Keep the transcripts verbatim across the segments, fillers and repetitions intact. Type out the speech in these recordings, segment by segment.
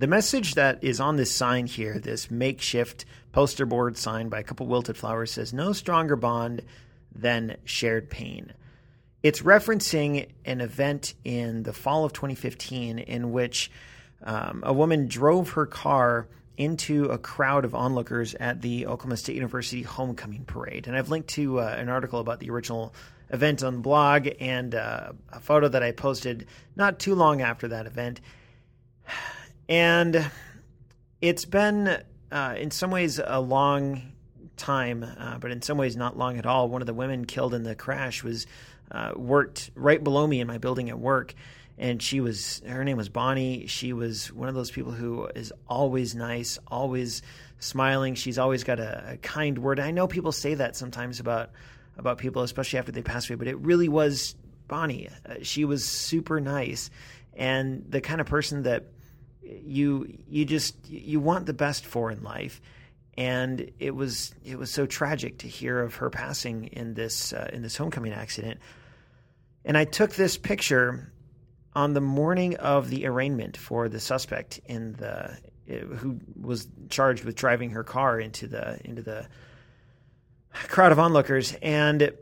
The message that is on this sign here, this makeshift poster board sign by a couple wilted flowers, says, "No stronger bond than shared pain." It's referencing an event in the fall of twenty fifteen in which um, a woman drove her car into a crowd of onlookers at the Oklahoma State University homecoming parade. And I've linked to uh, an article about the original event on the blog and uh, a photo that I posted not too long after that event. And it's been, uh, in some ways, a long time, uh, but in some ways not long at all. One of the women killed in the crash was uh, worked right below me in my building at work, and she was, her name was Bonnie. She was one of those people who is always nice, always smiling. She's always got a, a kind word. I know people say that sometimes about about people, especially after they pass away, but it really was Bonnie. Uh, she was super nice, and the kind of person that you you just you want the best for in life. And it was it was so tragic to hear of her passing in this uh, in this homecoming accident. And I took this picture on the morning of the arraignment for the suspect in the who was charged with driving her car into the into the crowd of onlookers. And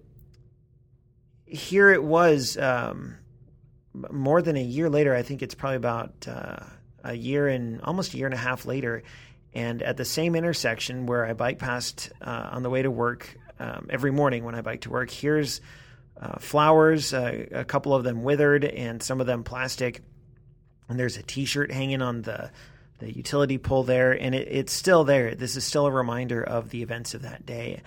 here it was, um, more than a year later. I think it's probably about uh, a year and almost a year and a half later. And at the same intersection where I bike past uh, on the way to work um, every morning when I bike to work, here's uh, flowers, uh, a couple of them withered and some of them plastic. And there's a T-shirt hanging on the, the utility pole there, and it, it's still there. This is still a reminder of the events of that day.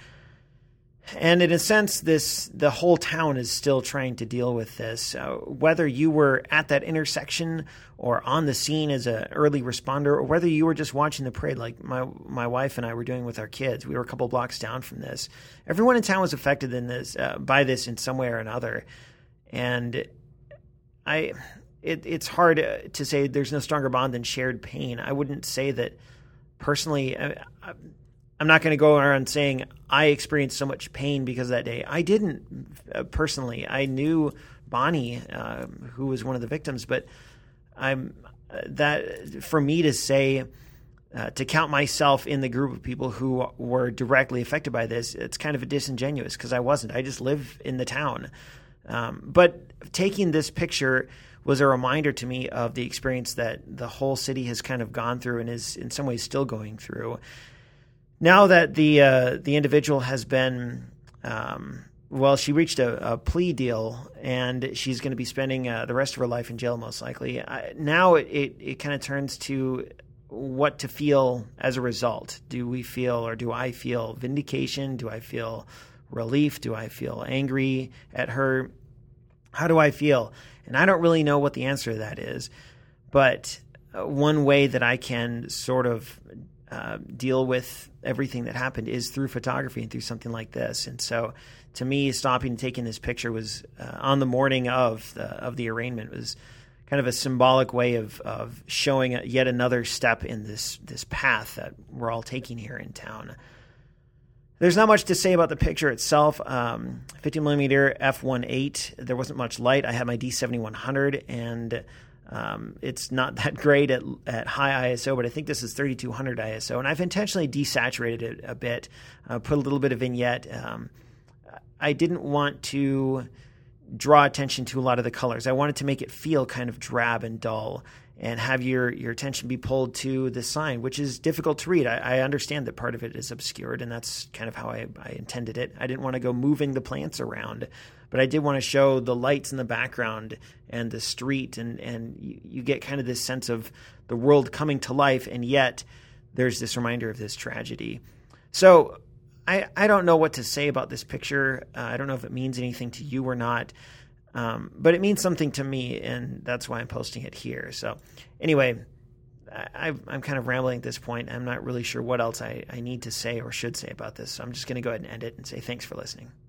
And in a sense, this the whole town is still trying to deal with this. Uh, whether you were at that intersection or on the scene as an early responder, or whether you were just watching the parade like my my wife and I were doing with our kids. We were a couple blocks down from this. Everyone in town was affected in this uh, by this in some way or another. And I, it, it's hard to say there's no stronger bond than shared pain. I wouldn't say that personally. I, I, I'm not going to go around saying I experienced so much pain because of that day. I didn't uh, personally. I knew Bonnie, uh, who was one of the victims, but I'm uh, that for me to say uh, to count myself in the group of people who were directly affected by this, it's kind of a disingenuous because I wasn't. I just live in the town. Um, but taking this picture was a reminder to me of the experience that the whole city has kind of gone through and is in some ways still going through. Now that the uh, the individual has been, um, well, she reached a, a plea deal and she's going to be spending uh, the rest of her life in jail most likely. I, now it, it, it kind of turns to what to feel as a result. Do we feel or do I feel vindication? Do I feel relief? Do I feel angry at her? How do I feel? And I don't really know what the answer to that is. But one way that I can sort of Uh, deal with everything that happened is through photography and through something like this. And so to me, stopping and taking this picture was uh, on the morning of the, of the arraignment was kind of a symbolic way of, of showing yet another step in this, this path that we're all taking here in town. There's not much to say about the picture itself. Um, fifty millimeter f one point eight, there wasn't much light. I had my D seventy-one hundred and Um, it's not that great at at high I S O, but I think this is thirty-two hundred I S O, and I've intentionally desaturated it a bit, uh, put a little bit of vignette. Um, I didn't want to draw attention to a lot of the colors. I wanted to make it feel kind of drab and dull and have your, your attention be pulled to the sign, which is difficult to read. I, I understand that part of it is obscured, and that's kind of how I, I intended it. I didn't want to go moving the plants around, but I did want to show the lights in the background and the street, and, and you, you get kind of this sense of the world coming to life, and yet there's this reminder of this tragedy. So I, I don't know what to say about this picture. Uh, I don't know if it means anything to you or not, um, but it means something to me, and that's why I'm posting it here. So anyway, I, I'm kind of rambling at this point. I'm not really sure what else I, I need to say or should say about this, so I'm just going to go ahead and end it and say thanks for listening.